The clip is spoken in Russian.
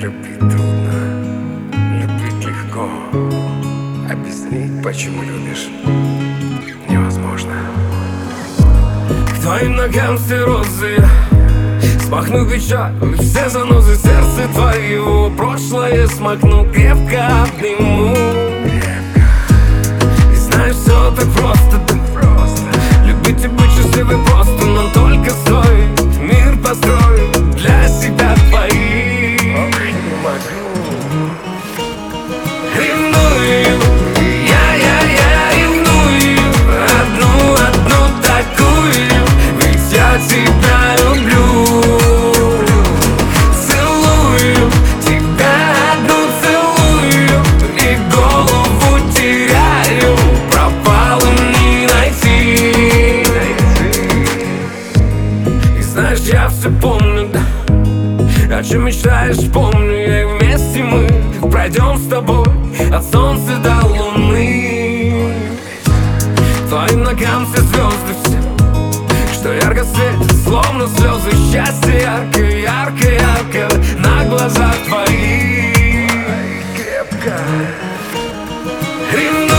Любить трудно, любить легко. Объяснить, почему любишь, невозможно. К твоим ногам все розы, смахну печаль, все занозы сердца твоего. Прошлое смакну, крепко обниму. И знаешь, все так просто, любить и быть счастливым просто. Но только стоит мир построить для себя твоих. Ревную, я ревную, одну такую, ведь я тебя люблю. Целую тебя одну, целую, и голову теряю, пропала не найти. И знаешь, я все помню, да, о чем мечтаешь, помню я, и вместе мы пройдем с тобой от солнца до луны. Твоим ногам все звезды, все, что ярко светит, словно слезы. Счастье яркое, яркое, яркое на глазах твоих. Крепко. Ревную.